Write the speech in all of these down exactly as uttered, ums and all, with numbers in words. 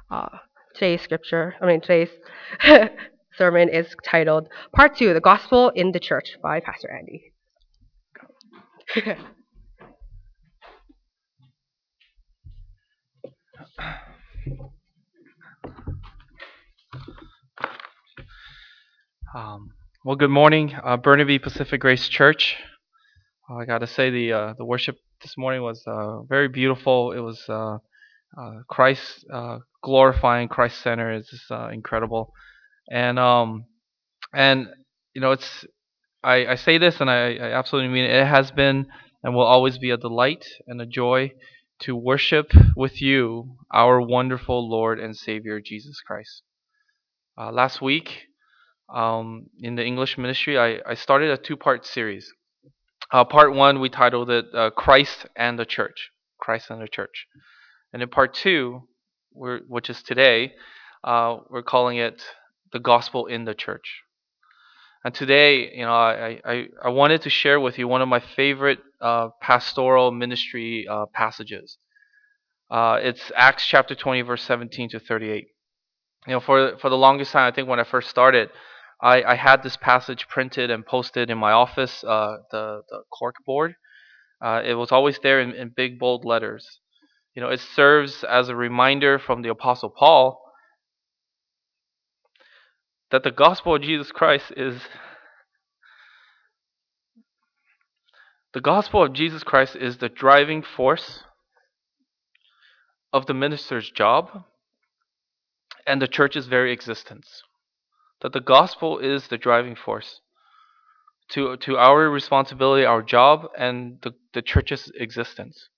Uh, today's scripture, I mean, today's sermon is titled Part two, The Gospel in the Church by Pastor Andy. Um, well, good morning, uh, Burnaby Pacific Grace Church. Uh, I got to say the uh, the worship this morning was uh, very beautiful. It was uh, uh, Christ uh, glorifying, Christ centered. It's just uh, incredible. And um and you know it's I, I say this and I, I absolutely mean it. It has been and will always be a delight and a joy to worship with you, our wonderful Lord and Savior Jesus Christ. Uh, last week, um, in the English ministry, I, I started a two-part series. Uh, part one, we titled it uh, Christ and the Church. Christ and the Church. And in part two, we're, which is today, uh, we're calling it The Gospel in the Church. And today, you know, I, I, I wanted to share with you one of my favorite uh, pastoral ministry uh, passages. Uh, it's Acts chapter twenty, verse seventeen to thirty-eight. You know, for for the longest time, I think when I first started, I, I had this passage printed and posted in my office, uh, the the cork board. Uh, it was always there in, in big bold letters. You know, it serves as a reminder from the Apostle Paul that the gospel of Jesus Christ is the gospel of Jesus Christ is the driving force of the minister's job and the church's very existence. That the gospel is the driving force to to our responsibility, our job, and the, the church's existence.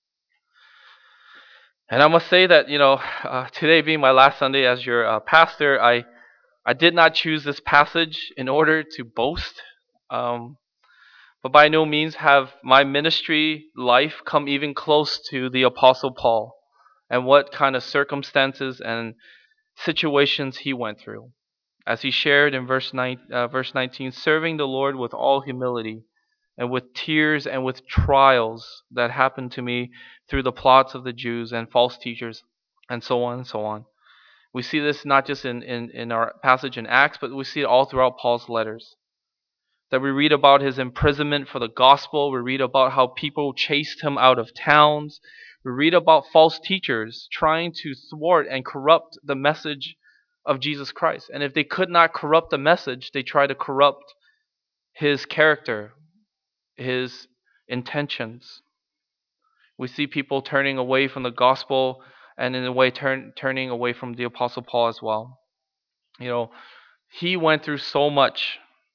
And I must say that, you know, uh, today being my last Sunday as your uh, pastor, I I did not choose this passage in order to boast, um, but by no means have my ministry life come even close to the Apostle Paul and what kind of circumstances and situations he went through. As he shared in verse nine, uh, verse nineteen, serving the Lord with all humility and with tears and with trials that happened to me through the plots of the Jews and false teachers, and so on and so on. We see this not just in, in, in our passage in Acts, but we see it all throughout Paul's letters. That we read about his imprisonment for the gospel. We read about how people chased him out of towns. We read about false teachers trying to thwart and corrupt the message of Jesus Christ. And if they could not corrupt the message, they try to corrupt his character, his intentions. We see people turning away from the gospel and in a way turn, turning away from the Apostle Paul as well. You know, he went through so much.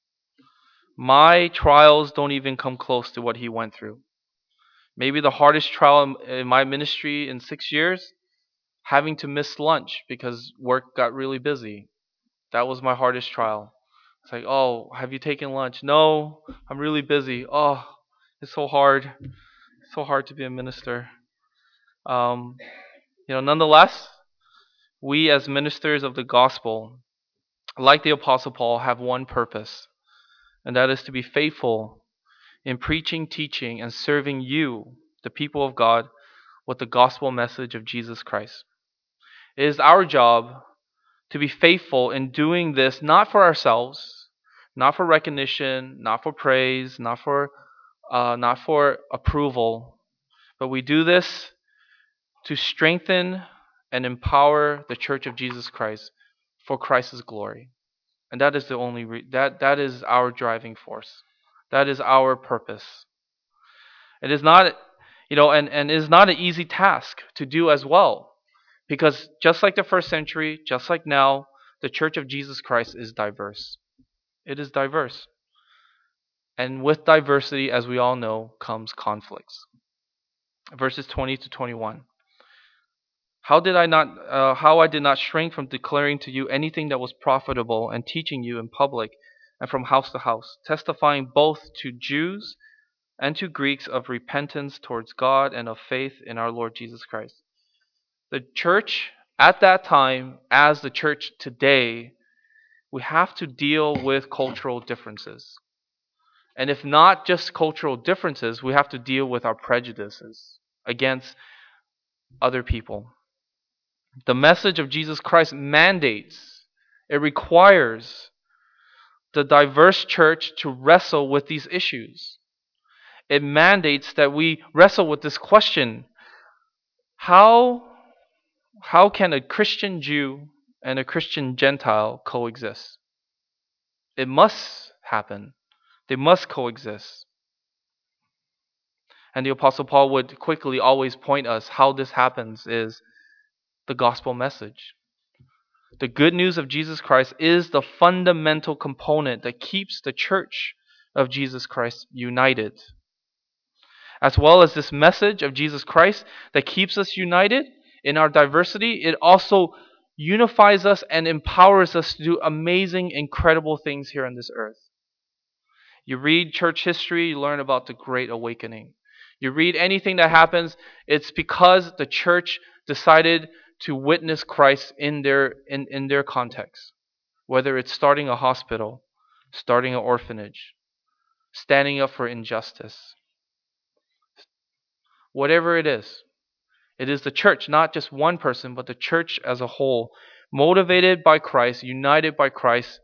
My trials don't even come close to what he went through. Maybe the hardest trial in my ministry in six years, having to miss lunch because work got really busy. That was my hardest trial. It's like, oh, have you taken lunch? No, I'm really busy. Oh, it's so hard. It's so hard to be a minister. Um, you know, nonetheless, we as ministers of the gospel, like the Apostle Paul, have one purpose, and that is to be faithful in preaching, teaching, and serving you, the people of God, with the gospel message of Jesus Christ. It is our job to be faithful in doing this not for ourselves, not for recognition, not for praise, not for uh, not for approval, but we do this to strengthen and empower the Church of Jesus Christ for Christ's glory. And that is the only re- that that is our driving force. That is our purpose. It is not, you know, and, and it is not an easy task to do as well. Because just like the first century, just like now, the Church of Jesus Christ is diverse. It is diverse. And with diversity, as we all know, comes conflicts. Verses twenty to twenty-one. How did I not uh, how I did not shrink from declaring to you anything that was profitable and teaching you in public and from house to house, testifying both to Jews and to Greeks of repentance towards God and of faith in our Lord Jesus Christ. The church at that time, as the church today, we have to deal with cultural differences. And if not just cultural differences, we have to deal with our prejudices against other people. The message of Jesus Christ mandates, it requires the diverse church to wrestle with these issues. It mandates that we wrestle with this question: how, how can a Christian Jew and a Christian Gentile coexist? It must happen. They must coexist. And the Apostle Paul would quickly always point us how this happens is the gospel message. The good news of Jesus Christ is the fundamental component that keeps the church of Jesus Christ united. As well as this message of Jesus Christ that keeps us united in our diversity, it also unifies us and empowers us to do amazing, incredible things here on this earth. You read church history, you learn about the Great Awakening. You read anything that happens, it's because the church decided to witness Christ in their in, in their context. Whether it's starting a hospital, starting an orphanage, standing up for injustice. Whatever it is, it is the church, not just one person, but the church as a whole, motivated by Christ, united by Christ,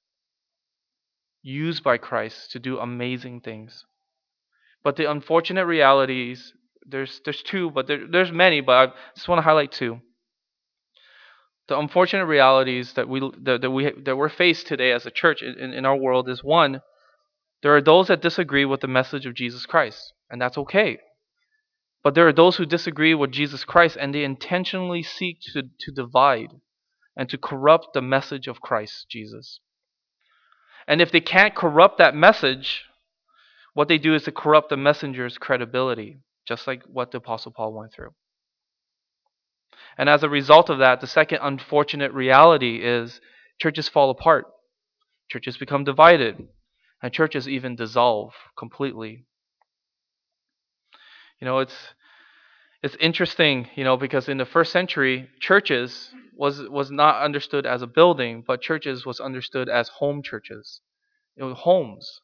used by Christ to do amazing things. But the unfortunate realities, there's there's two, but there, there's many, but I just want to highlight two. The unfortunate realities that we that, that we that we're faced today as a church in, in our world is, one, there are those that disagree with the message of Jesus Christ, and that's okay. But there are those who disagree with Jesus Christ and they intentionally seek to, to divide and to corrupt the message of Christ Jesus. And if they can't corrupt that message, what they do is to corrupt the messenger's credibility, just like what the Apostle Paul went through. And as a result of that, the second unfortunate reality is churches fall apart. Churches become divided. And churches even dissolve completely. You know, it's it's interesting, you know, because in the first century, churches was was not understood as a building, but churches was understood as home churches. It was homes.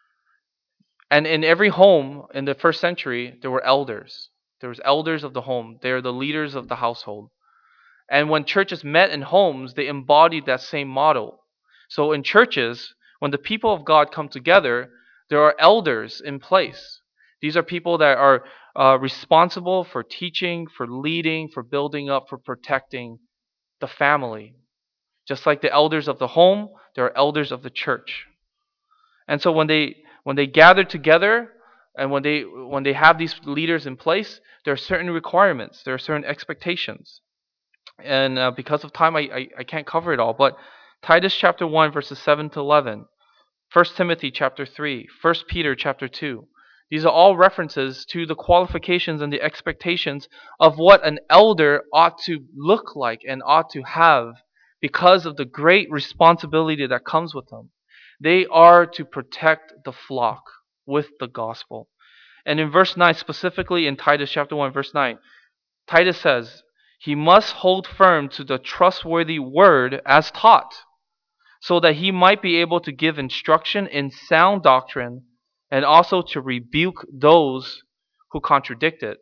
And in every home in the first century, there were elders. There was elders of the home. They are the leaders of the household. And when churches met in homes, they embodied that same model. So in churches, when the people of God come together, there are elders in place. These are people that are uh, responsible for teaching, for leading, for building up, for protecting the family. Just like the elders of the home, there are elders of the church. And so when they when they gather together and when they when they have these leaders in place, there are certain requirements, there are certain expectations. And uh, because of time, I, I I can't cover it all. But Titus chapter one verses seven to eleven, First Timothy chapter three, First Peter chapter two. These are all references to the qualifications and the expectations of what an elder ought to look like and ought to have because of the great responsibility that comes with them. They are to protect the flock with the gospel. And in verse nine, specifically in Titus chapter one, verse nine, Titus says, he must hold firm to the trustworthy word as taught, so that he might be able to give instruction in sound doctrine and also to rebuke those who contradict it.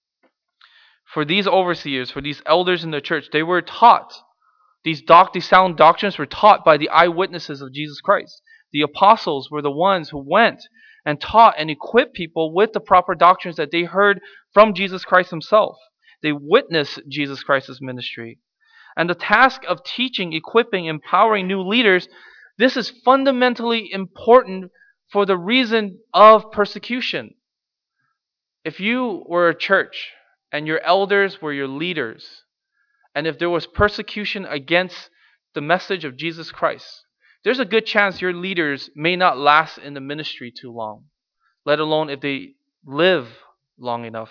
For these overseers, for these elders in the church, they were taught. These, doc, these sound doctrines were taught by the eyewitnesses of Jesus Christ. The apostles were the ones who went and taught and equipped people with the proper doctrines that they heard from Jesus Christ himself. They witnessed Jesus Christ's ministry. And the task of teaching, equipping, empowering new leaders, this is fundamentally important for the reason of persecution. If you were a church and your elders were your leaders, and if there was persecution against the message of Jesus Christ, there's a good chance your leaders may not last in the ministry too long, let alone if they live long enough.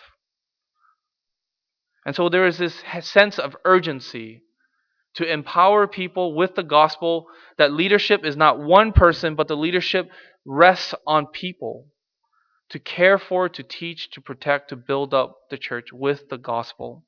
And so there is this sense of urgency to empower people with the gospel, that leadership is not one person, but the leadership rests on people to care for, to teach, to protect, to build up the church with the gospel.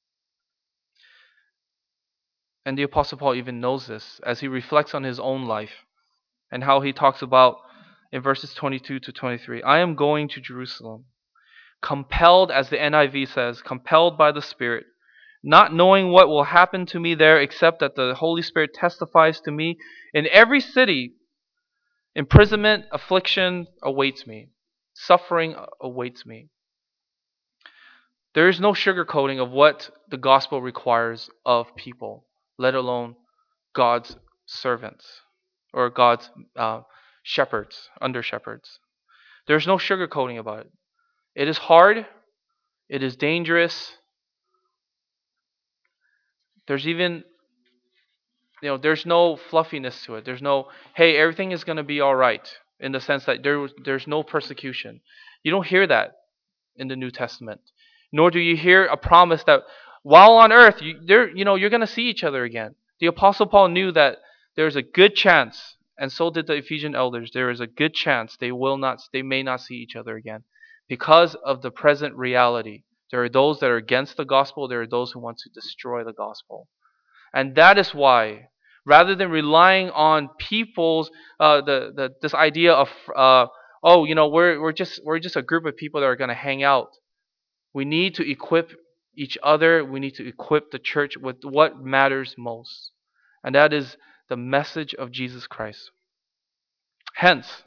And the Apostle Paul even knows this as he reflects on his own life and how he talks about in verses twenty-two to twenty-three, I am going to Jerusalem, compelled, as the N I V says, compelled by the Spirit, not knowing what will happen to me there, except that the Holy Spirit testifies to me. In every city, imprisonment, affliction awaits me. Suffering awaits me. There is no sugarcoating of what the gospel requires of people, let alone God's servants or God's uh, shepherds, under shepherds. There's no sugarcoating about it. It is hard. It is dangerous. There's even, you know, there's no fluffiness to it. There's no, hey, everything is going to be all right, in the sense that there there's no persecution. You don't hear that in the New Testament. Nor do you hear a promise that while on earth, you, there, you know, you're going to see each other again. The Apostle Paul knew that there's a good chance, and so did the Ephesian elders. There is a good chance they will not, they may not see each other again, because of the present reality. There are those that are against the gospel. There are those who want to destroy the gospel, and that is why, rather than relying on people's uh, the, the this idea of uh, oh, you know, we're we're just we're just a group of people that are going to hang out. We need to equip each other. We need to equip the church with what matters most, and that is the message of Jesus Christ. Hence,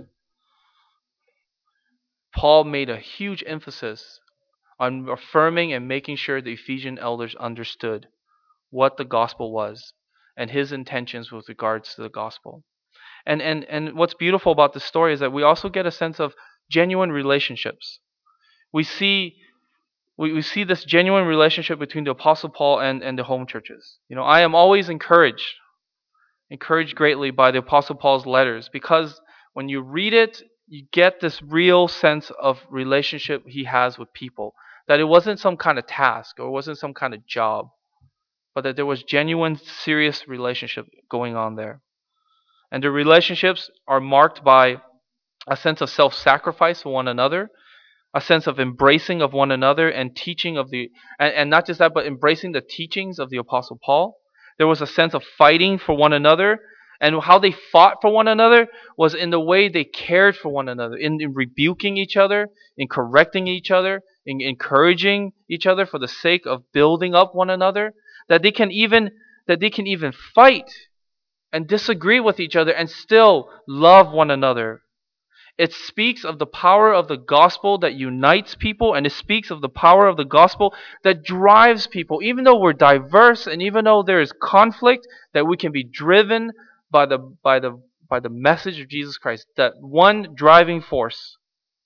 Paul made a huge emphasis on affirming and making sure the Ephesian elders understood what the gospel was and his intentions with regards to the gospel. And and and what's beautiful about this story is that we also get a sense of genuine relationships. We see we, we see this genuine relationship between the Apostle Paul and, and the home churches. You know, I am always encouraged, encouraged greatly by the Apostle Paul's letters, because when you read it, you get this real sense of relationship he has with people. That it wasn't some kind of task or it wasn't some kind of job, but that there was genuine, serious relationship going on there. And the relationships are marked by a sense of self-sacrifice for one another, a sense of embracing of one another and teaching of the, and, and not just that, but embracing the teachings of the Apostle Paul. There was a sense of fighting for one another, and how they fought for one another was in the way they cared for one another, in, in rebuking each other, in correcting each other, in encouraging each other for the sake of building up one another. That they can even that they can even fight and disagree with each other and still love one another. It speaks of the power of the gospel that unites people, and it speaks of the power of the gospel that drives people. Even though we're diverse and even though there is conflict, that we can be driven by the by the by the message of Jesus Christ, that one driving force.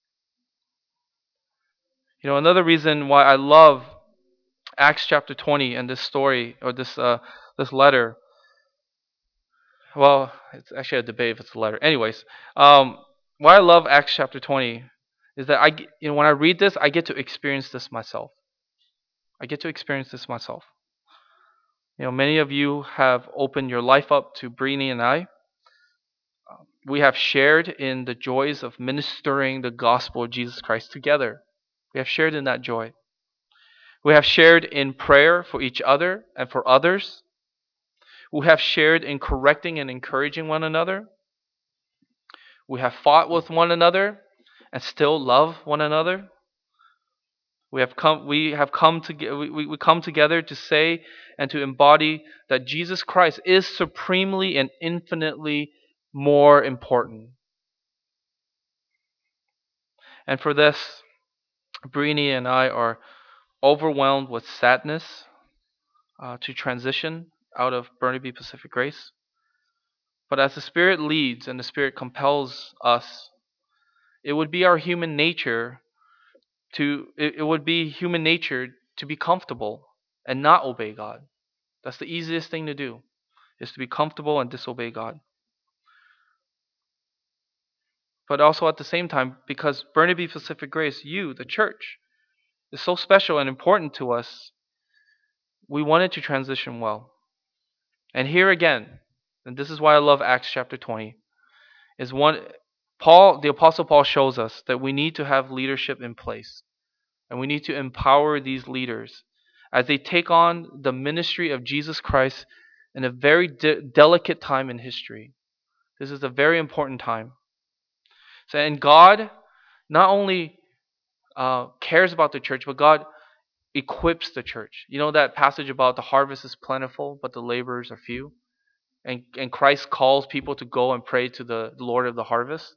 You know, another reason why I love Acts chapter twenty and this story, or this uh, this letter. Well, it's actually a debate if it's a letter. Anyways, um, why I love Acts chapter twenty is that I, you know, when I read this, I get to experience this myself. I get to experience this myself. You know, many of you have opened your life up to Brini and I. We have shared in the joys of ministering the gospel of Jesus Christ together. We have shared in that joy. We have shared in prayer for each other and for others. We have shared in correcting and encouraging one another. We have fought with one another and still love one another. We have come we have come to we, we come together to say and to embody that Jesus Christ is supremely and infinitely more important. And for this, Brini and I are overwhelmed with sadness uh, to transition out of Burnaby Pacific Grace. But as the Spirit leads and the Spirit compels us, it would be our human nature to it, it would be human nature to be comfortable and not obey God. That's the easiest thing to do, is to be comfortable and disobey God. But also at the same time, because Burnaby Pacific Grace, you, the church, is so special and important to us, we wanted to transition well. And here again, and this is why I love Acts chapter twenty, is one Paul, the Apostle Paul shows us that we need to have leadership in place. And we need to empower these leaders as they take on the ministry of Jesus Christ in a very de- delicate time in history. This is a very important time. So, and God not only uh, cares about the church, but God equips the church. You know that passage about the harvest is plentiful, but the laborers are few? And, and Christ calls people to go and pray to the Lord of the harvest.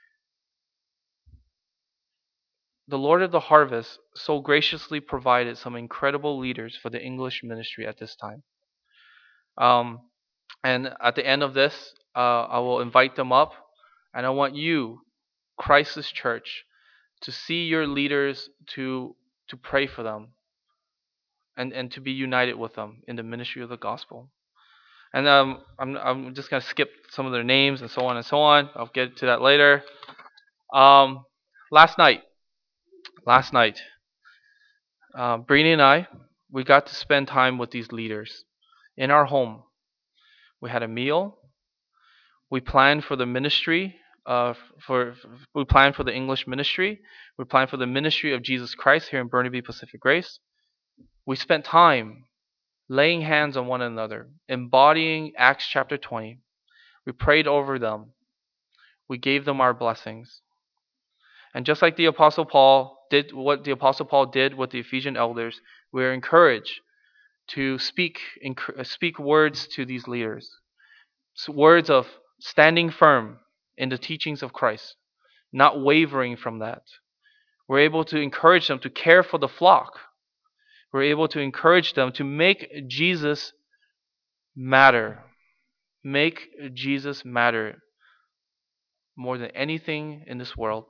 The Lord of the harvest so graciously provided some incredible leaders for the English ministry at this time. Um, and at the end of this, uh, I will invite them up, and I want you, Christ's church, to see your leaders, to to pray for them, and, and to be united with them in the ministry of the gospel. And um, I'm I'm just gonna skip some of their names and so on and so on. I'll get to that later. Um, last night, last night, uh, Brainy and I, we got to spend time with these leaders in our home. We had a meal. We planned for the ministry. Uh, for we planned for the English ministry. We planned for the ministry of Jesus Christ here in Burnaby Pacific Grace. We spent time laying hands on one another, embodying Acts chapter twenty. We prayed over them. We gave them our blessings. And just like the Apostle Paul did, what the Apostle Paul did with the Ephesian elders, we are encouraged to speak speak words to these leaders, words of standing firm in the teachings of Christ, not wavering from that. We're able to encourage them to care for the flock. We're able to encourage them to make Jesus matter. Make Jesus matter more than anything in this world.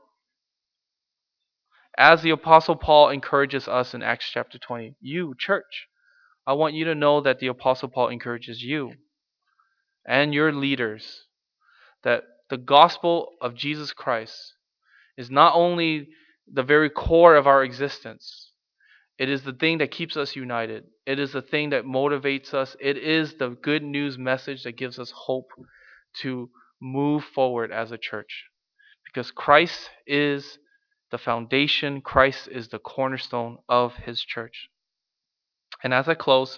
As the Apostle Paul encourages us in Acts chapter twenty, you, church, I want you to know that the Apostle Paul encourages you and your leaders that the gospel of Jesus Christ is not only the very core of our existence, it is the thing that keeps us united. It is the thing that motivates us. It is the good news message that gives us hope to move forward as a church. Because Christ is the foundation, Christ is the cornerstone of his church. And as I close,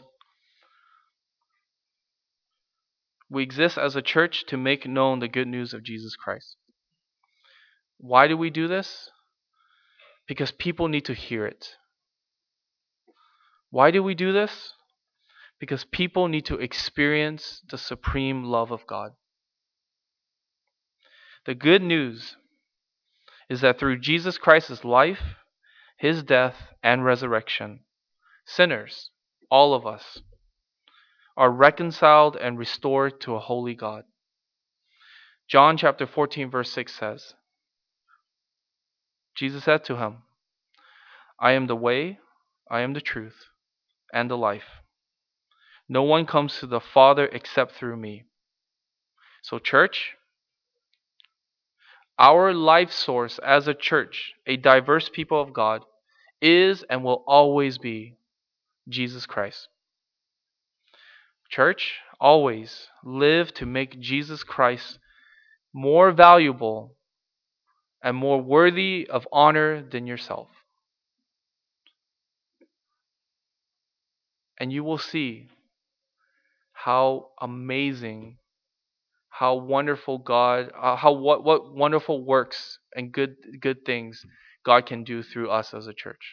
we exist as a church to make known the good news of Jesus Christ. Why do we do this? Because people need to hear it. Why do we do this? Because people need to experience the supreme love of God. The good news is that through Jesus Christ's life, his death, and resurrection, sinners, all of us, are reconciled and restored to a holy God. John chapter fourteen verse six says, Jesus said to him, I am the way, I am the truth, and the life. No one comes to the Father except through me. So church, our life source as a church, a diverse people of God, is and will always be Jesus Christ. Church, always live to make Jesus Christ more valuable and more worthy of honor than yourself. And you will see how amazing, how wonderful God, uh, how what, what wonderful works and good good things God can do through us as a church.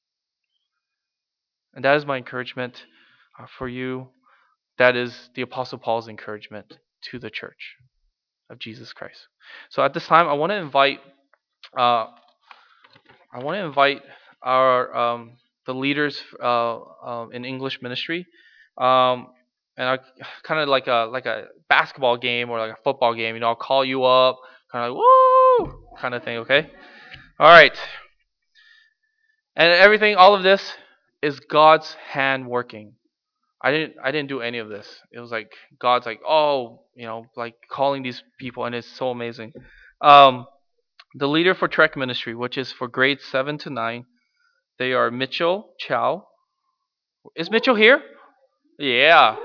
And that is my encouragement uh, for you. That is the Apostle Paul's encouragement to the church of Jesus Christ. So at this time, I want to invite, uh, I want to invite our um, the leaders uh, uh, in English ministry, um, and I kind of like a like a basketball game or like a football game. You know, I'll call you up, kind of like woo, kind of thing. Okay, all right, and everything, all of this is God's hand working. I didn't I didn't do any of this. It was like God's like, oh, you know, like calling these people, and it's so amazing. Um, the leader for Trek Ministry, which is for grades seven to nine, they are Mitchell Chow. Is Mitchell here? Yeah.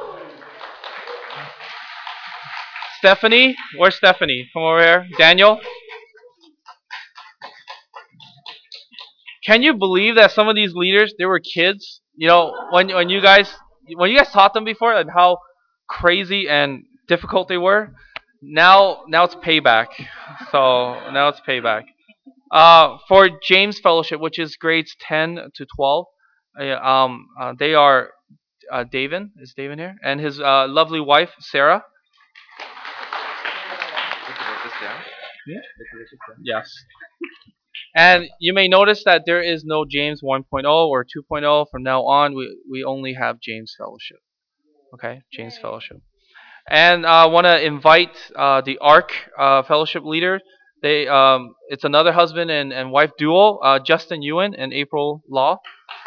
Stephanie, where's Stephanie? Come over here. Daniel, can you believe that some of these leaders, they were kids? You know, when when you guys when you guys taught them before, and how crazy and difficult they were. Now now it's payback. So now it's payback. Uh, for James Fellowship, which is grades ten to twelve, Uh, um, uh, they are uh, David is David here, and his uh, lovely wife Sarah. Yeah. Yes. And you may notice that there is no James 1.0 or 2.0 from now on. We we only have James Fellowship. Okay, James Fellowship. And I uh, want to invite uh, the Ark uh, Fellowship leader. They um, it's another husband and, and wife duo, uh, Justin Ewan and April Law.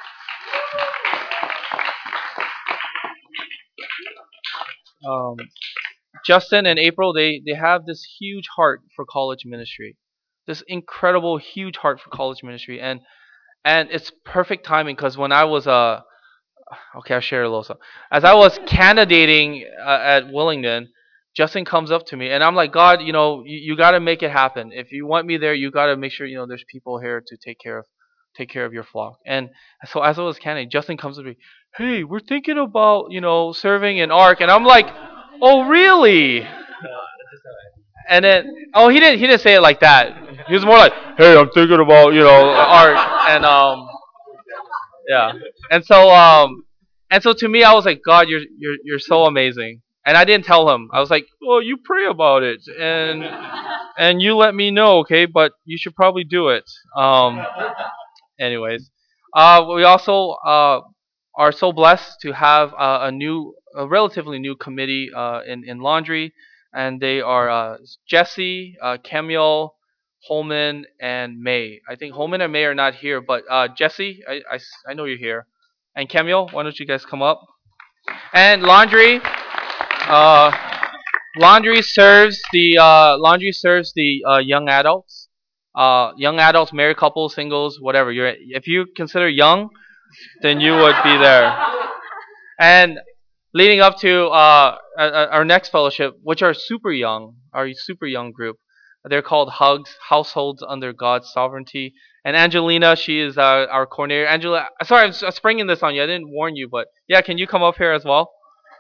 Um, Justin and April, they they have this huge heart for college ministry, this incredible huge heart for college ministry, and and it's perfect timing because when I was uh okay, I'll share a little. So, as I was candidating uh, at Willingdon, Justin comes up to me, and I'm like, God, you know, you, you got to make it happen. If you want me there, you got to make sure you know there's people here to take care of, take care of your flock. And so, as I was candidating, Justin comes to me, hey, we're thinking about you know serving in Ark, and I'm like, oh, really? And then, oh, he didn't, he didn't say it like that. He was more like, hey, I'm thinking about you know Ark, and um, yeah. And so um and so to me I was like, God, you're you're you're so amazing. And I didn't tell him. I was like, well, you pray about it and and you let me know, okay? But you should probably do it. Um anyways. Uh we also uh are so blessed to have uh, a new a relatively new committee uh in, in laundry, and they are uh Jesse, uh Kemiel, Holman, and May. I think Holman and May are not here, but uh, Jesse, I, I, I know you're here. And Kemiel, why don't you guys come up? And laundry, uh, laundry serves the uh, laundry serves the uh, young adults, uh, young adults, married couples, singles, whatever. You're if you consider young, then you would be there. And leading up to uh, our next fellowship, which are super young, our super young group. They're called Hugs, Households Under God's Sovereignty. And Angelina, she is uh, our coordinator. Angela, sorry, I'm s- springing this on you. I didn't warn you, but yeah, can you come up here as well?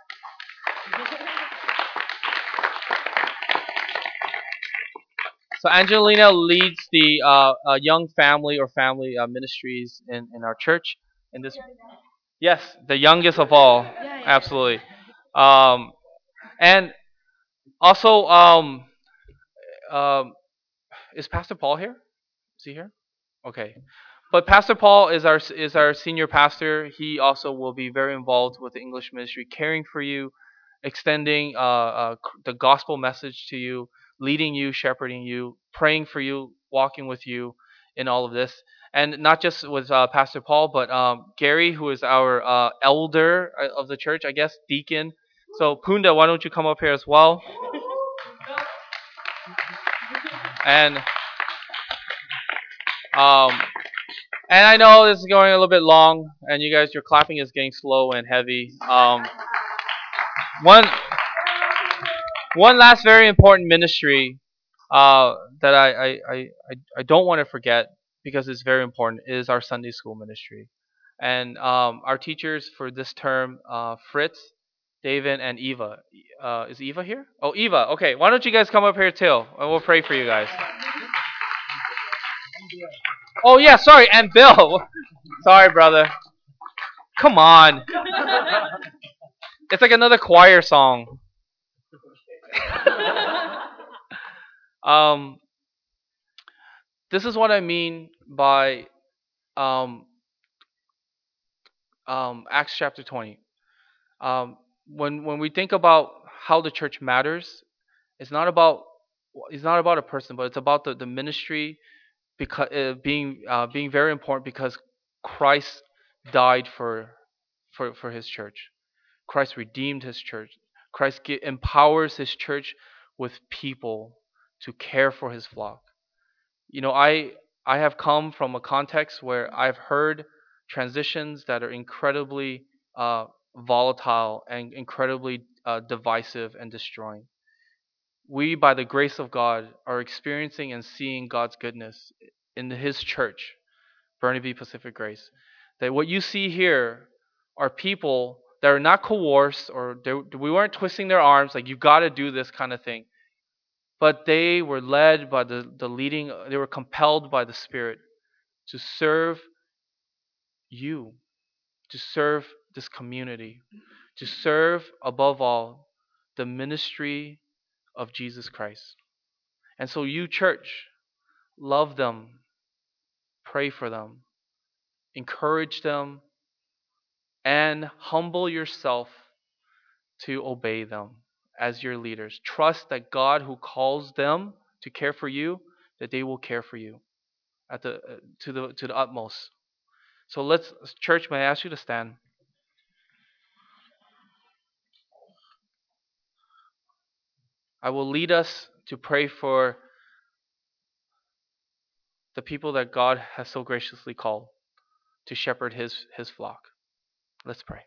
So Angelina leads the uh, uh, young family or family uh, ministries in, in our church. In this, yes, the youngest of all, absolutely. Um, and also, um, um, is Pastor Paul here? Is he here? Okay. But Pastor Paul is our is our senior pastor. He also will be very involved with the English ministry, caring for you, extending uh, uh, the gospel message to you, leading you, shepherding you, praying for you, walking with you in all of this. And not just with uh, Pastor Paul, but um, Gary, who is our uh, elder uh, of the church, I guess, deacon. So Punda, why don't you come up here as well? And um, And I know this is going a little bit long, and you guys, your clapping is getting slow and heavy. Um, one, one last very important ministry uh, that I, I, I, I I don't want to forget because it's very important is our Sunday school ministry. And um, our teachers for this term, uh, Fritz, David, and Eva. Uh, is Eva here? Oh, Eva. Okay, why don't you guys come up here too, and we'll pray for you guys. Oh yeah, sorry, and Bill. Sorry, brother. Come on. It's like another choir song. um, this is what I mean by um, um, Acts chapter twenty. Um, when when we think about how the church matters, it's not about it's not about a person, but it's about the, the ministry because uh, being uh, being very important because Christ died for for for His church. Christ redeemed His church. Christ ge- empowers His church with people to care for His flock. You know, I I have come from a context where I've heard transitions that are incredibly uh, volatile and incredibly uh, divisive and destroying. We, by the grace of God, are experiencing and seeing God's goodness in His church, Burnaby Pacific Grace. That what you see here are people that are not coerced or we weren't twisting their arms like you got to do this kind of thing, but they were led by the, the leading, they were compelled by the Spirit to serve you, to serve this community, to serve above all the ministry of Jesus Christ. And so, you, church, love them, pray for them, encourage them, and humble yourself to obey them as your leaders. Trust that God, who calls them to care for you, that they will care for you at the uh, to the to the utmost. So let's, church, may I ask you to stand? I will lead us to pray for the people that God has so graciously called to shepherd his his flock. Let's pray.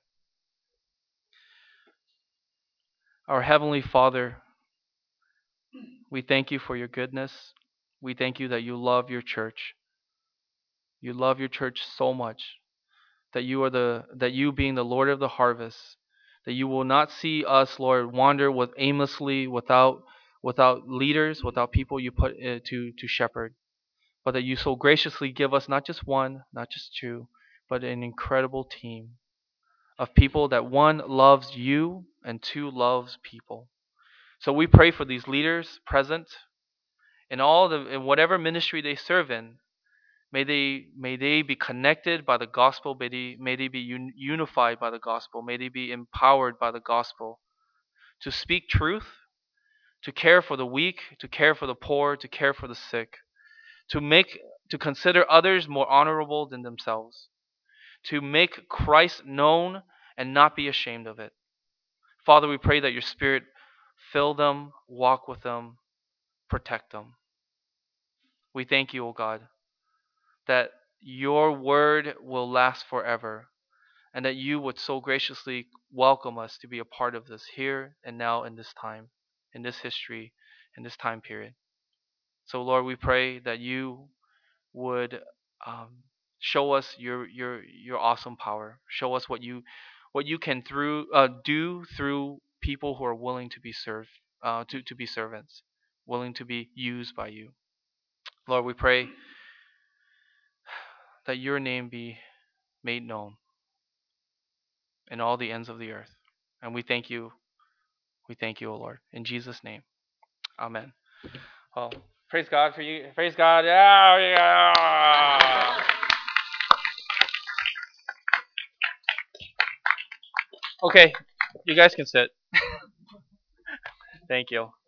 Our heavenly Father, we thank you for your goodness. We thank you that you love your church. You love your church so much that you are the that you being the Lord of the harvest, that you will not see us, Lord, wander with aimlessly without without leaders, without people you put uh, to to shepherd, but that you so graciously give us not just one, not just two, but an incredible team of people that, one, loves you, and two, loves people. So we pray for these leaders present in all the in whatever ministry they serve in. May they may they be connected by the gospel. May they, may they be un, unified by the gospel. May they be empowered by the gospel to speak truth, to care for the weak, to care for the poor, to care for the sick, to make to consider others more honorable than themselves, to make Christ known and not be ashamed of it. Father, we pray that your Spirit fill them, walk with them, protect them. We thank you, O God, that your word will last forever, and that you would so graciously welcome us to be a part of this here and now in this time, in this history, in this time period. So, Lord, we pray that you would um, show us your your your awesome power. Show us what you what you can through uh, do through people who are willing to be served, uh, to to be servants, willing to be used by you. Lord, we pray that your name be made known in all the ends of the earth. And we thank you. We thank you, O Lord. In Jesus' name. Amen. Well, praise God for you. Praise God. Yeah, yeah. Okay, you guys can sit. Thank you.